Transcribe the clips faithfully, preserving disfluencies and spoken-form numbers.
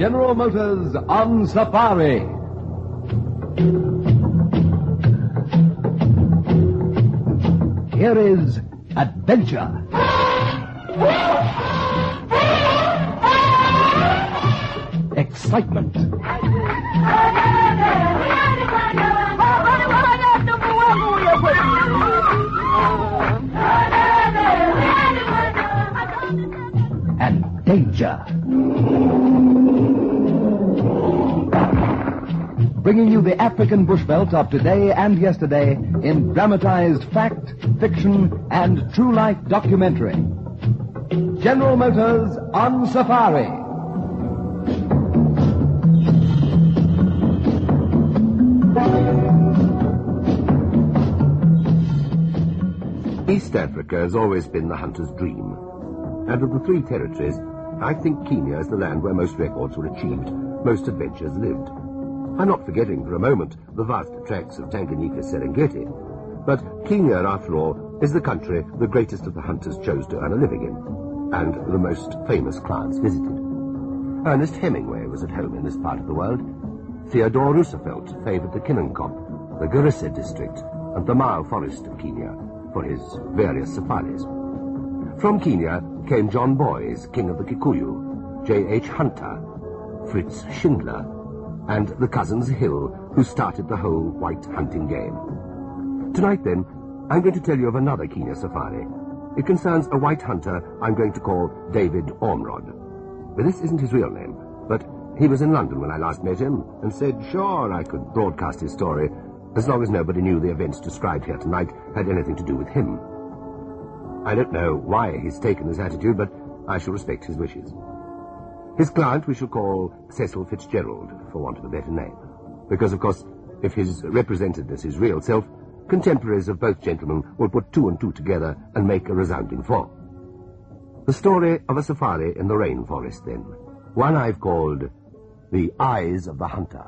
General Motors on Safari. Here is Adventure. Excitement. And danger. Bringing you the African bushveld of today and yesterday in dramatized fact, fiction, and true-life documentary. General Motors on Safari. East Africa has always been the hunter's dream. And of the three territories, I think Kenya is the land where most records were achieved, most adventures lived. I'm not forgetting for a moment the vast tracts of Tanganyika Serengeti. But Kenya, after all, is the country the greatest of the hunters chose to earn a living in, and the most famous clients visited. Ernest Hemingway was at home in this part of the world. Theodore Roosevelt favoured the Kinangop, the Garissa district, and the Mao forest of Kenya for his various safaris. From Kenya came John Boyes, king of the Kikuyu, J H Hunter, Fritz Schindler, and the Cousins Hill, who started the whole white hunting game. Tonight, then, I'm going to tell you of another Kenya safari. It concerns a white hunter I'm going to call David Ormrod. Well, this isn't his real name, but he was in London when I last met him, and said, sure, I could broadcast his story, as long as nobody knew the events described here tonight had anything to do with him. I don't know why he's taken this attitude, but I shall respect his wishes. His client we shall call Cecil Fitzgerald, for want of a better name, because, of course, if his represented as his real self, contemporaries of both gentlemen will put two and two together and make a resounding four. The story of a safari in the rainforest, then, one I've called The Eyes of the Hunter.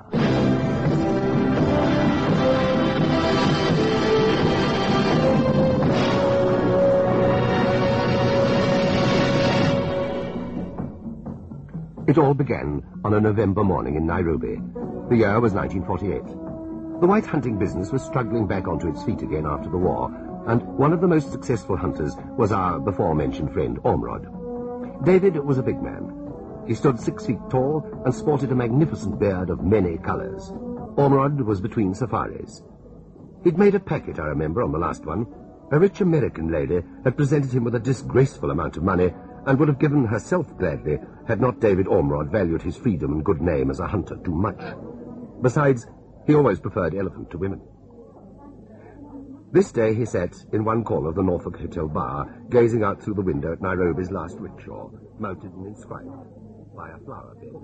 It all began on a November morning in Nairobi. The year was nineteen forty-eight. The white hunting business was struggling back onto its feet again after the war, and one of the most successful hunters was our before-mentioned friend Ormrod. David was a big man. He stood six feet tall and sported a magnificent beard of many colours. Ormrod was between safaris. He'd made a packet, I remember, on the last one. A rich American lady had presented him with a disgraceful amount of money, and would have given herself gladly had not David Ormrod valued his freedom and good name as a hunter too much. Besides, he always preferred elephant to women. This day he sat in one corner of the Norfolk Hotel bar, gazing out through the window at Nairobi's last rickshaw, mounted and inscribed by a flower bed.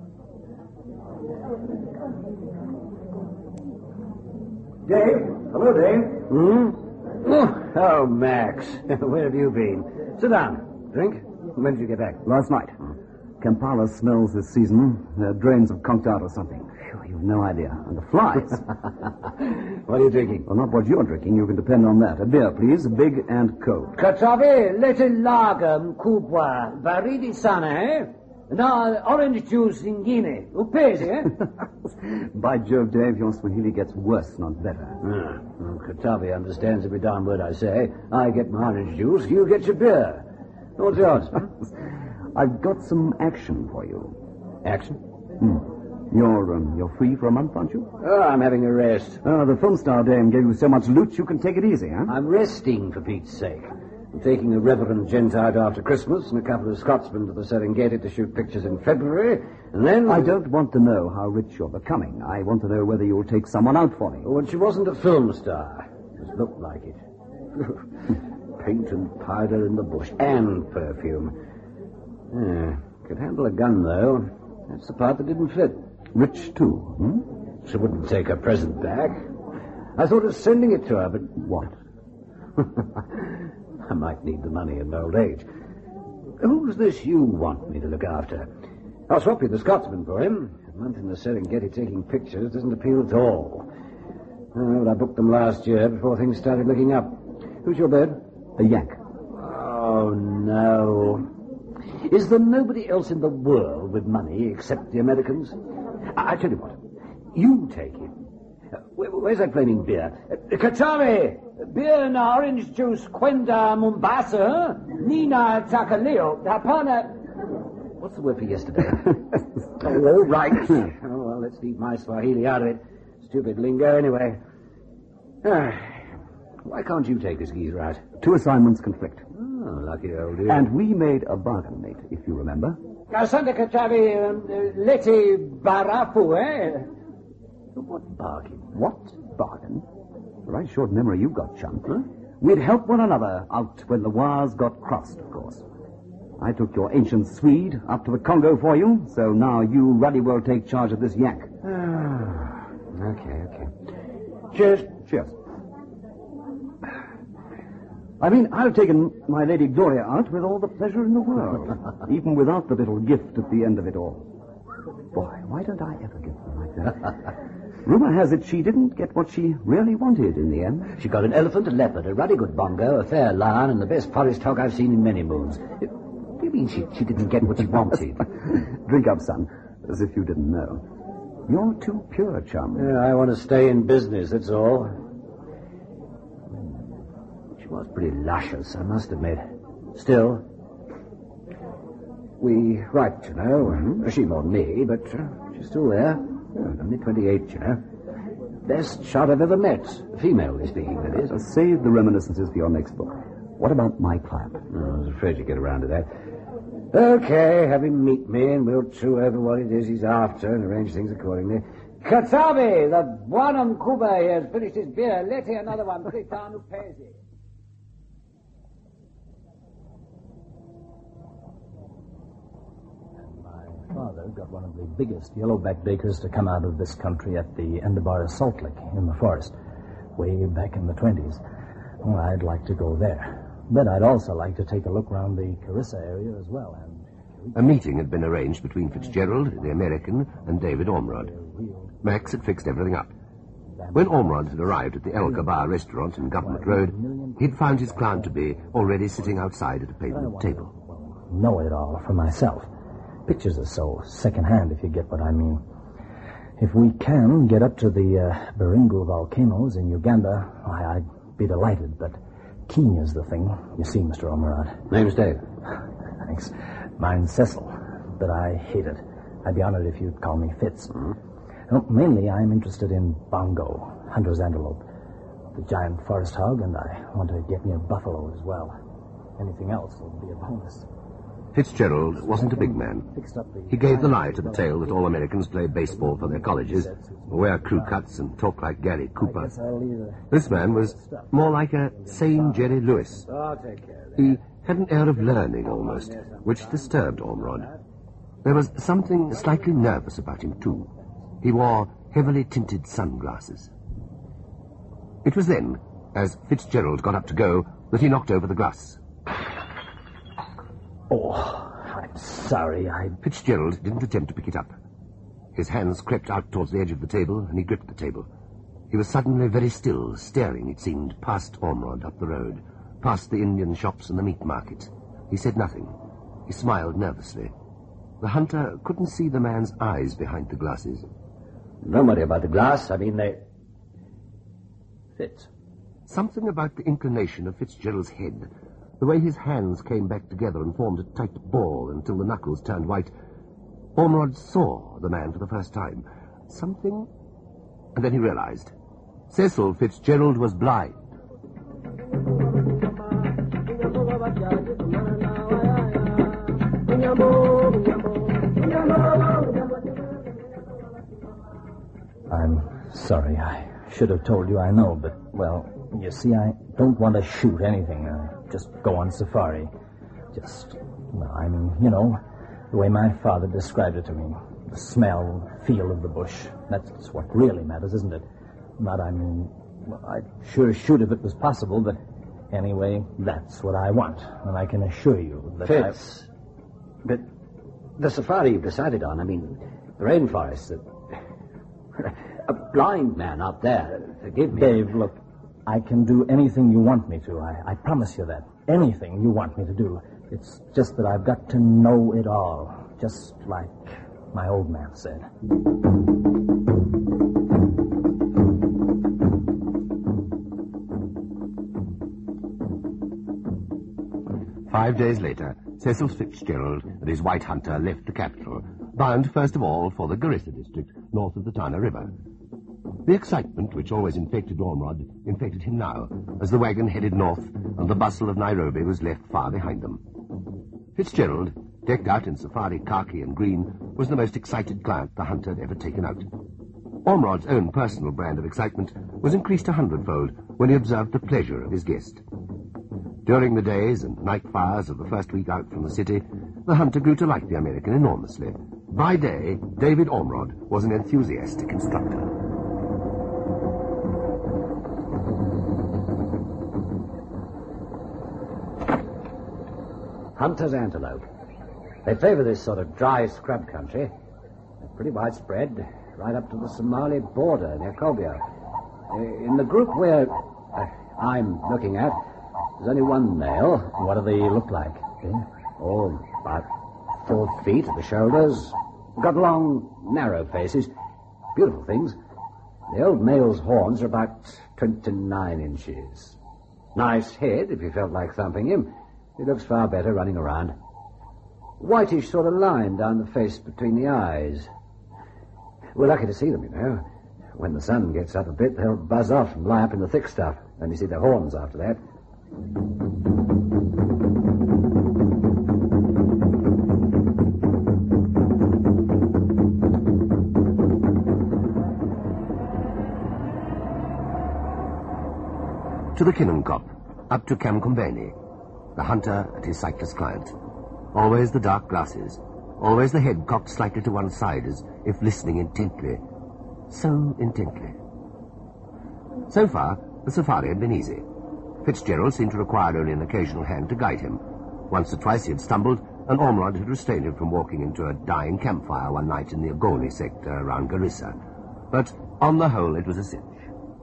Dave? Hello, Dave. Hmm? Oh, oh Max. Where have you been? Sit down. Drink? When did you get back? Last night. Kampala smells this season. The drains have conked out or something. Phew, you've no idea. And the flies. What are you drinking? Well, not what you're drinking. You can depend on that. A beer, please. Big and cold. Katavi, little lager mkubwa. Baridi sana, eh? Now, orange juice in Guinea. Upezi, eh? By Jove, Dave, your Swahili gets worse, not better. Ah, well, Katavi understands every darn word I say. I get my orange juice, you get your beer. What's yours? I've got some action for you. Action? Hmm. You're, um, you're free for a month, aren't you? Oh, I'm having a rest. Oh, the film star dame gave you so much loot you can take it easy, huh? I'm resting, for Pete's sake. I'm taking a reverend gent out after Christmas and a couple of Scotsmen to the Serengeti to shoot pictures in February, and then... I don't want to know how rich you're becoming. I want to know whether you'll take someone out for me. Oh, and she wasn't a film star. Just looked like it. Paint and powder in the bush, and perfume. Yeah, could handle a gun, though. That's the part that didn't fit. Rich, too, hmm? She wouldn't take her present back. I thought of sending it to her, but... What? I might need the money in old age. Who's this you want me to look after? I'll swap you the Scotsman for him. A month in the Serengeti taking pictures doesn't appeal at all. Oh, I booked them last year before things started looking up. Who's your bed? A yak. Oh, no. Is there nobody else in the world with money except the Americans? I, I tell you what. You take him. Uh, where, where's that flaming beer? Uh, Katavi! Beer and orange juice, Quenda Mombasa, Nina Takaleo, Hapana... What's the word for yesterday? Oh, all right. Oh, well, let's leave my Swahili out of it. Stupid lingo, anyway. Ah, why can't you take this geezer out? Two assignments conflict. Oh, lucky old dear. And we made a bargain, mate, if you remember. Santa Kachavi, Leti Barafu, eh? What bargain? What bargain? A right short memory you've got, chum. Huh? We'd help one another out when the wires got crossed, of course. I took your ancient Swede up to the Congo for you, so now you ruddy well take charge of this yak. Ah, okay, okay. Cheers. Cheers. I mean, I've taken my Lady Gloria out with all the pleasure in the world, even without the little gift at the end of it all. Boy, why don't I ever get one like that? Rumor has it she didn't get what she really wanted in the end. She got an elephant, a leopard, a ruddy good bongo, a fair lion, and the best forest hog I've seen in many moons. What do you mean she, she didn't get what she wanted? Drink up, son, as if you didn't know. You're too pure, chum. Yeah, I want to stay in business, that's all. She was pretty luscious, I must admit. Still, we write, you know. Mm-hmm. She more than me, but uh, she's still there. Oh, only twenty-eight, you know. Best shot I've ever met. Female, speaking, that is. Uh, save the reminiscences for your next book. What about my client? Oh, I was afraid you'd get around to that. Okay, have him meet me, and we'll chew over what it is he's after and arrange things accordingly. Katabi, the Buanum Cuba here has finished his beer. Let here another one. Put it down. Who pays it? My father got one of the biggest yellowback bakers to come out of this country at the Endabara Salt Lick in the forest, way back in the twenties. Well, I'd like to go there. But I'd also like to take a look around the Carissa area as well. And a meeting had been arranged between Fitzgerald, the American, and David Ormrod. Max had fixed everything up. When Ormrod had arrived at the El Kabar restaurant in Government Road, he'd found his client to be already sitting outside at a pavement table. Know it all for myself. Pictures are so second-hand, if you get what I mean. If we can get up to the uh, Baringo volcanoes in Uganda, why, I'd be delighted, but Kenya's the thing, you see, Mister Ormrod. Name's Dave. Thanks. Mine's Cecil, but I hate it. I'd be honored if you'd call me Fitz. Mm-hmm. Well, mainly, I'm interested in bongo, hunter's antelope, the giant forest hog, and I want to get near buffalo as well. Anything else will be a bonus. Fitzgerald wasn't a big man. He gave the lie to the tale that all Americans play baseball for their colleges, wear crew cuts, and talk like Gary Cooper. This man was more like a sane Jerry Lewis. He had an air of learning, almost, which disturbed Ormrod. There was something slightly nervous about him, too. He wore heavily tinted sunglasses. It was then, as Fitzgerald got up to go, that he knocked over the glass. Oh, I'm sorry, I... Fitzgerald didn't attempt to pick it up. His hands crept out towards the edge of the table, and he gripped the table. He was suddenly very still, staring, it seemed, past Ormrod up the road, past the Indian shops and the meat market. He said nothing. He smiled nervously. The hunter couldn't see the man's eyes behind the glasses. Don't worry about the glass. I mean, they... Fitz. Something about the inclination of Fitzgerald's head, the way his hands came back together and formed a tight ball until the knuckles turned white. Ormrod saw the man for the first time. Something... And then he realized. Cecil Fitzgerald was blind. I'm sorry. I should have told you, I know, but, well, you see, I don't want to shoot anything. Uh, just go on safari. Just, well, I mean, you know, the way my father described it to me. The smell, feel of the bush. That's what really matters, isn't it? Not, I mean, well, I'd sure shoot if it was possible, but anyway, that's what I want. And I can assure you that Fitz, I... but the safari you've decided on, I mean, the rainforest, the... a blind man out there, forgive me. Dave, look, I can do anything you want me to. I, I promise you that. Anything you want me to do. It's just that I've got to know it all, just like my old man said. Five days later, Cecil Fitzgerald and his white hunter left the capital, bound first of all for the Garissa district, north of the Tana River. The excitement which always infected Ormrod infected him now, as the wagon headed north and the bustle of Nairobi was left far behind them. Fitzgerald, decked out in safari khaki and green, was the most excited client the hunter had ever taken out. Ormrod's own personal brand of excitement was increased a hundredfold when he observed the pleasure of his guest. During the days and night fires of the first week out from the city, the hunter grew to like the American enormously. By day, David Ormrod was an enthusiastic instructor. Hunter's antelope. They favor this sort of dry scrub country. They're pretty widespread, right up to the Somali border near Kobia. In the group where uh, I'm looking at, there's only one male. What do they look like? Eh? Oh, about four feet at the shoulders. Got long, narrow faces. Beautiful things. The old male's horns are about twenty-nine inches. Nice head, if you felt like thumping him. He looks far better running around. Whitish sort of line down the face between the eyes. We're lucky to see them, you know. When the sun gets up a bit, they'll buzz off and lie up in the thick stuff. Then you see their horns after that. To the Kinnankop, up to Kamkumbeni, the hunter and his sightless client. Always the dark glasses, always the head cocked slightly to one side as if listening intently. So intently. So far, the safari had been easy. Fitzgerald seemed to require only an occasional hand to guide him. Once or twice he had stumbled, and Ormrod had restrained him from walking into a dying campfire one night in the Ogoni sector around Garissa. But on the whole, it was a cinch.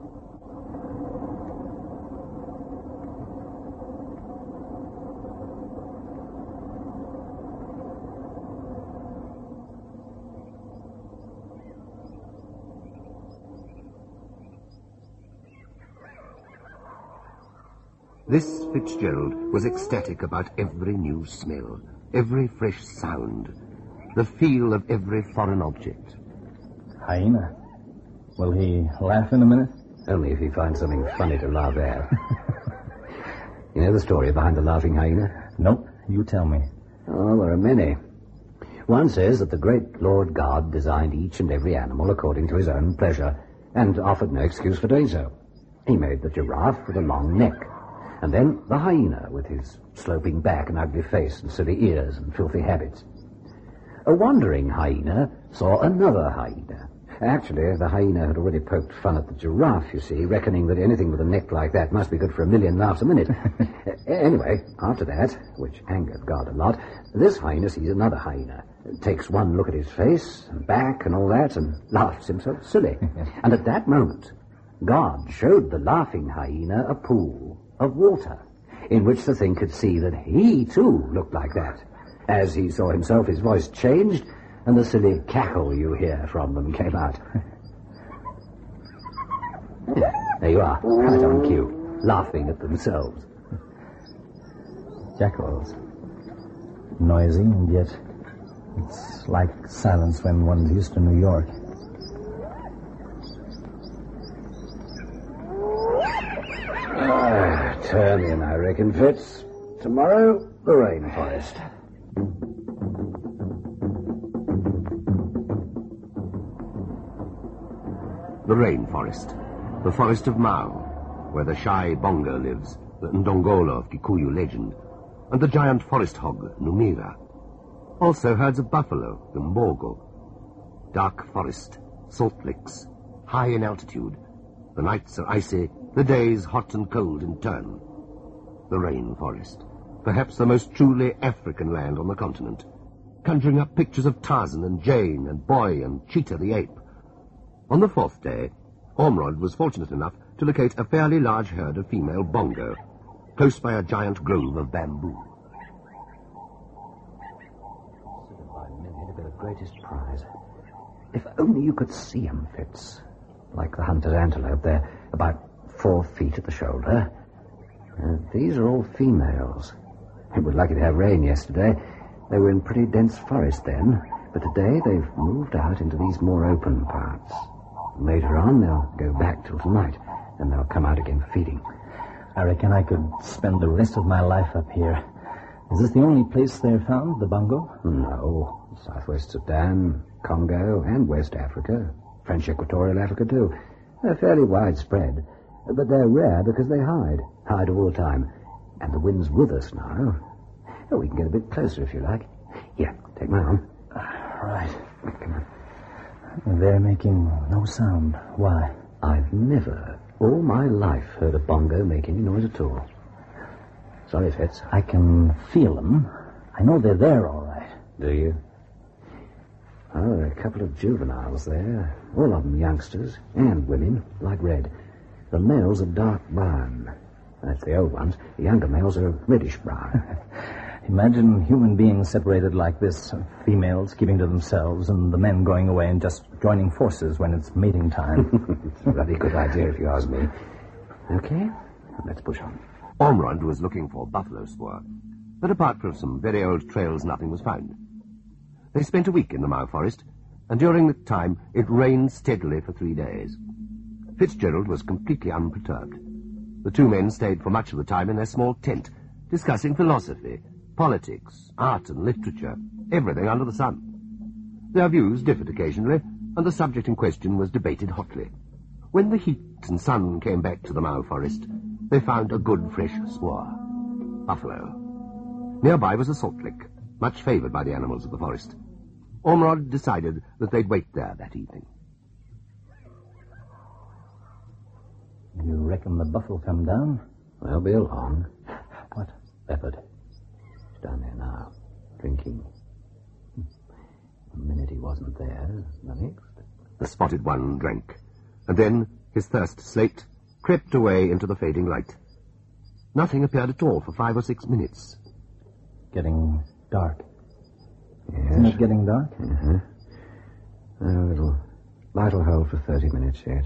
This Fitzgerald was ecstatic about every new smell, every fresh sound, the feel of every foreign object. Hyena. Will he laugh in a minute? Only if he finds something funny to laugh at. You know the story behind the laughing hyena? Nope. You tell me. Oh, there are many. One says that the great Lord God designed each and every animal according to his own pleasure, and offered no excuse for doing so. He made the giraffe with a long neck, and then the hyena with his sloping back and ugly face and silly ears and filthy habits. A wandering hyena saw another hyena. Actually, the hyena had already poked fun at the giraffe, you see, reckoning that anything with a neck like that must be good for a million laughs a minute. Anyway, after that, which angered God a lot, this hyena sees another hyena, takes one look at his face and back and all that, and laughs himself silly. And at that moment, God showed the laughing hyena a pool of water, in which the thing could see that he, too, looked like that. As he saw himself, his voice changed, and the silly cackle you hear from them came out. There you are, right on cue, laughing at themselves. Jackals. Noisy, and yet it's like silence when one's used to New York. Ah, turn in, I reckon, Fitz. Tomorrow, the rainforest. The rainforest, the forest of Mao, where the shy bongo lives, the Ndongolo of Kikuyu legend, and the giant forest hog, Numira. Also herds of buffalo, the Mbogo. Dark forest, salt licks, high in altitude. The nights are icy, the days hot and cold in turn. The rainforest, perhaps the most truly African land on the continent, conjuring up pictures of Tarzan and Jane and Boy and Cheetah the ape. On the fourth day, Ormrod was fortunate enough to locate a fairly large herd of female bongo, close by a giant grove of bamboo. greatest prize. If only you could see 'em, Fitz. Like the hunter's antelope, they're about four feet at the shoulder. Uh, these are all females. We were lucky to have rain yesterday. They were in pretty dense forest then, but today they've moved out into these more open parts. Later on, they'll go back till tonight, and they'll come out again for feeding. I reckon I could spend the rest of my life up here. Is this the only place they're found, the bongo? No. Southwest Sudan, Congo, and West Africa. French Equatorial Africa, too. They're fairly widespread, but they're rare because they hide. Hide all the time. And the wind's with us now. Oh, we can get a bit closer if you like. Here, take my arm. Right. Come on. They're making no sound. Why? I've never, all my life, heard a bongo make any noise at all. Sorry, Fitz. I can feel them. I know they're there, all right. Do you? Oh, there are a couple of juveniles there. All of them youngsters, and women, like Red. The males are dark brown. That's the old ones. The younger males are reddish brown. Imagine human beings separated like this, females keeping to themselves, and the men going away and just joining forces when it's mating time. It's a bloody good idea, if you ask me. Okay, let's push on. Ormrod was looking for buffalo spoor, but apart from some very old trails, nothing was found. They spent a week in the Mau forest, and during that time it rained steadily for three days. Fitzgerald was completely unperturbed. The two men stayed for much of the time in their small tent, discussing philosophy, politics, art and literature, everything under the sun. Their views differed occasionally, and the subject in question was debated hotly. When the heat and sun came back to the Mau forest, they found a good fresh spoor. Buffalo. Nearby was a salt lick, much favoured by the animals of the forest. Ormrod decided that they'd wait there that evening. You reckon the buff will come down? They'll be along. What? Leopard. He's down there now, drinking. The minute he wasn't there, the next. The spotted one drank, and then, his thirst slaked, crept away into the fading light. Nothing appeared at all for five or six minutes. Getting dark. Yes. Isn't it getting dark? Uh-huh. Oh, it'll, light will hold for thirty minutes yet.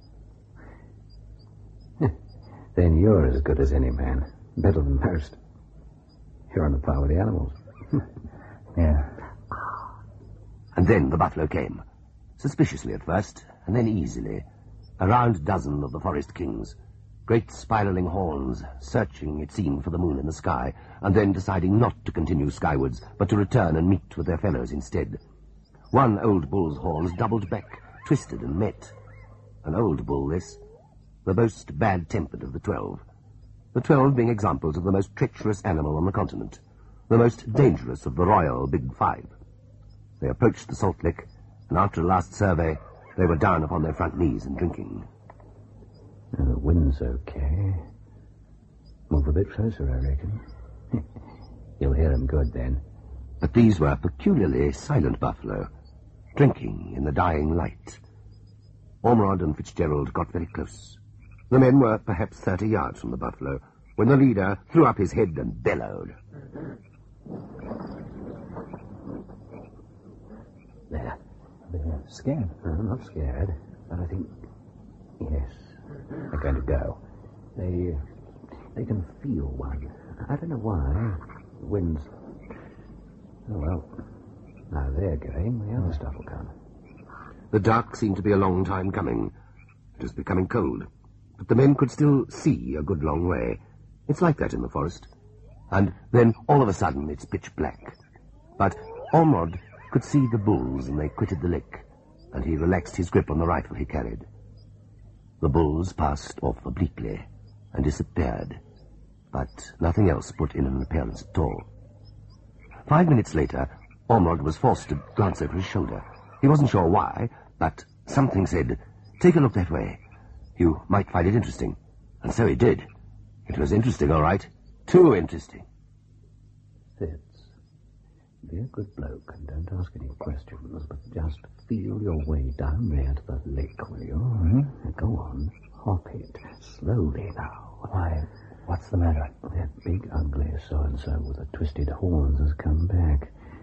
Then you're as good as any man. Better than most. You're on the par with the animals. Yeah. And then the buffalo came. Suspiciously at first, and then easily. A round dozen of the forest kings. Great spiraling horns, searching, it seemed, for the moon in the sky, and then deciding not to continue skywards, but to return and meet with their fellows instead. One old bull's horns doubled back, twisted and met. An old bull, this. The most bad-tempered of the twelve. The twelve being examples of the most treacherous animal on the continent. The most dangerous of the royal Big Five. They approached the salt lick, and after a last survey, they were down upon their front knees and drinking. Now, the wind's okay. Move a bit closer, I reckon. You'll hear him good then. But these were peculiarly silent buffalo, drinking in the dying light. Ormrod and Fitzgerald got very close. The men were perhaps thirty yards from the buffalo, when the leader threw up his head and bellowed. There. They're scared. No, I'm not scared, but I think, yes, they're going to go. They, they can feel one. I don't know why. The wind's... Oh, well, now they're going, the other stuff will come. The dark seemed to be a long time coming. It was becoming cold, but the men could still see a good long way. It's like that in the forest. And then, all of a sudden, it's pitch black. But Ormrod could see the bulls, and they quitted the lick, and he relaxed his grip on the rifle he carried. The bulls passed off obliquely and disappeared, but nothing else put in an appearance at all. Five minutes later, Ormrod was forced to glance over his shoulder. He wasn't sure why, but something said, "Take a look that way. You might find it interesting." And so he did. It was interesting, all right. Too interesting. Fitz, be a good bloke and don't ask any questions, but just feel your way down there to the lake, will you? Mm-hmm. Go on, hop it, slowly now. Why, what's the matter? That big, ugly so-and-so with the twisted horns has come back.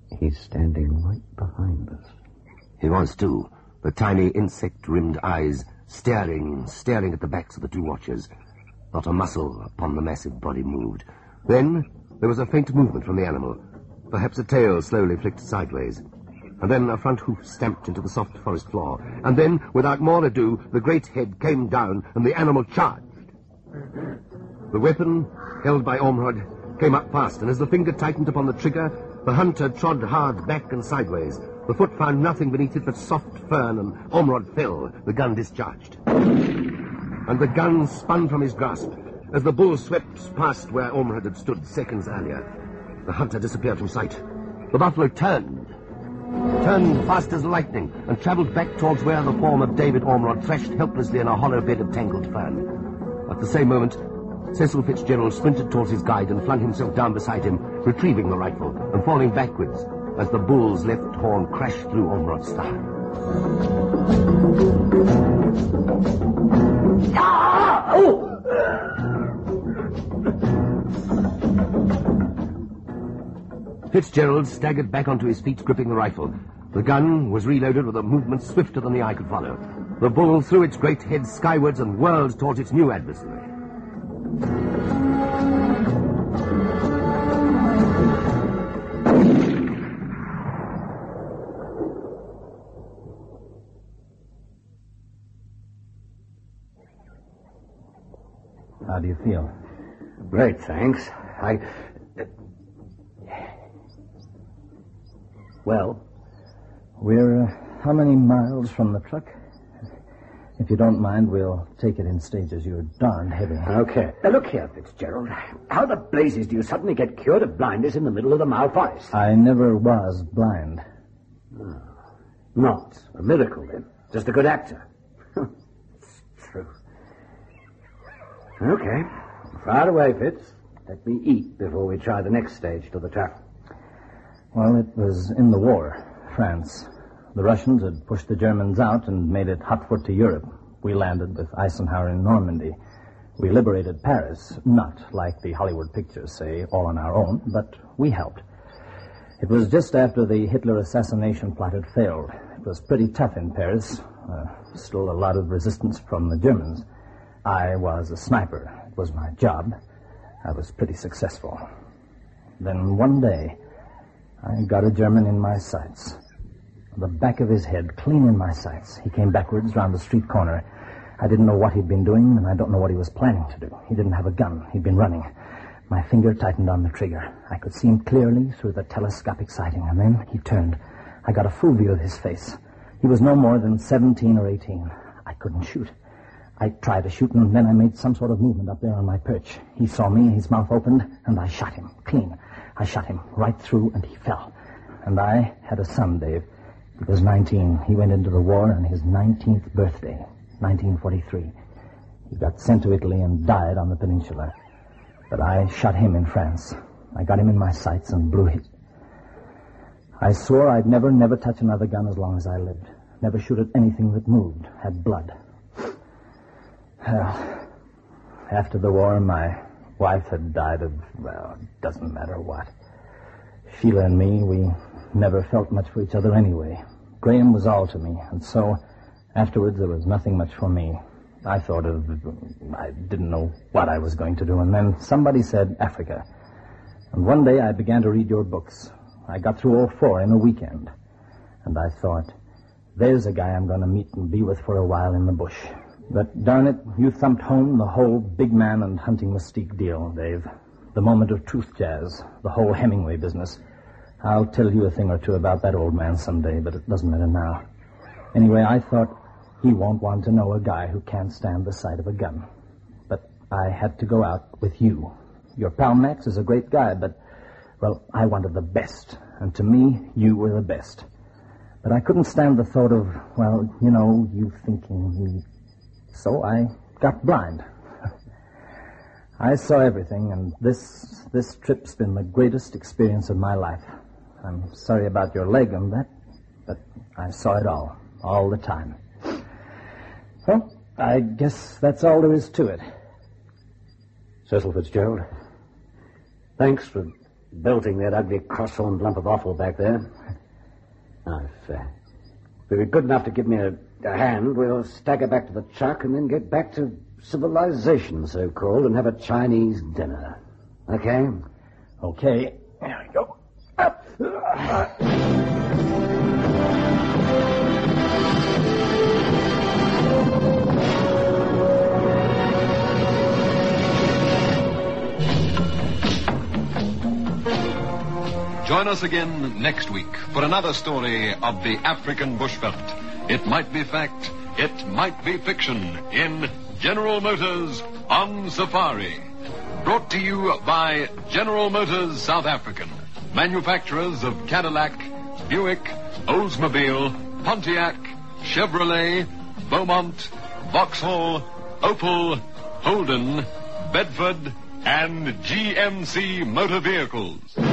He's standing right behind us. He was, too. The tiny insect-rimmed eyes staring, staring at the backs of the two watchers. Not a muscle upon the massive body moved. Then there was a faint movement from the animal. Perhaps a tail slowly flicked sideways. And then a front hoof stamped into the soft forest floor. And then, without more ado, the great head came down and the animal charged. The weapon, held by Ormrod, came up fast, and as the finger tightened upon the trigger, the hunter trod hard back and sideways. The foot found nothing beneath it but soft fern, and Ormrod fell, the gun discharged. And the gun spun from his grasp as the bull swept past where Ormrod had stood seconds earlier. The hunter disappeared from sight. The buffalo turned. Turned fast as lightning and travelled back towards where the form of David Ormrod threshed helplessly in a hollow bed of tangled fern. At the same moment, Cecil Fitzgerald sprinted towards his guide and flung himself down beside him, retrieving the rifle and falling backwards as the bull's left horn crashed through Ormrod's thigh. Ah! Oh! Fitzgerald staggered back onto his feet, gripping the rifle. The gun was reloaded with a movement swifter than the eye could follow. The bull threw its great head skywards and whirled towards its new adversary. How do you feel? Great, thanks. I... Uh, well? We're uh, how many miles from the truck? If you don't mind, we'll take it in stages. You're darned heavy. Okay. Now, look here, Fitzgerald. How the blazes do you suddenly get cured of blindness in the middle of the Mao Forest? I never was blind. Oh, not a miracle, then. Just a good actor. It's true. Okay. Far away, Fitz. Let me eat before we try the next stage to the truck. Well, it was in the war, France. The Russians had pushed the Germans out and made it hotfoot to Europe. We landed with Eisenhower in Normandy. We liberated Paris, not like the Hollywood pictures say, all on our own, but we helped. It was just after the Hitler assassination plot had failed. It was pretty tough in Paris. Uh, still a lot of resistance from the Germans. I was a sniper. It was my job. I was pretty successful. Then one day, I got a German in my sights. The back of his head, clean in my sights. He came backwards round the street corner. I didn't know what he'd been doing, and I don't know what he was planning to do. He didn't have a gun. He'd been running. My finger tightened on the trigger. I could see him clearly through the telescopic sighting, and then he turned. I got a full view of his face. He was no more than seventeen or eighteen. I couldn't shoot. I tried to shoot, and then I made some sort of movement up there on my perch. He saw me, his mouth opened, and I shot him, clean. I shot him right through, and he fell. And I had a son, Dave. He was nineteen. He went into the war on his nineteenth birthday, nineteen forty-three. He got sent to Italy and died on the peninsula. But I shot him in France. I got him in my sights and blew his. I swore I'd never, never touch another gun as long as I lived. Never shoot at anything that moved, had blood. Well, after the war, my wife had died of, well, it doesn't matter what. Sheila and me, we never felt much for each other anyway. Graham was all to me, and so afterwards there was nothing much for me. I thought of, I didn't know what I was going to do, and then somebody said Africa. And one day I began to read your books. I got through all four in a weekend. And I thought, there's a guy I'm going to meet and be with for a while in the bush. But darn it, you thumped home the whole big man and hunting mystique deal, Dave. The moment of truth jazz, the whole Hemingway business. I'll tell you a thing or two about that old man someday, but it doesn't matter now. Anyway, I thought he won't want to know a guy who can't stand the sight of a gun. But I had to go out with you. Your pal Max is a great guy, but, well, I wanted the best. And to me, you were the best. But I couldn't stand the thought of, well, you know, you thinking me. So I got blind. I saw everything, and this this trip's been the greatest experience of my life. I'm sorry about your leg and that, but I saw it all, all the time. Well, I guess that's all there is to it. Cecil Fitzgerald, thanks for belting that ugly cross-horned lump of offal back there. Now, if, uh, if you're good enough to give me a, a hand, we'll stagger back to the truck and then get back to civilization, so-called, and have a Chinese dinner. Okay? Okay. There we go. Up. Join us again next week for another story of the African bushveld. It might be fact, it might be fiction in General Motors on Safari. Brought to you by General Motors South African, manufacturers of Cadillac, Buick, Oldsmobile, Pontiac, Chevrolet, Beaumont, Vauxhall, Opel, Holden, Bedford, and G M C motor vehicles.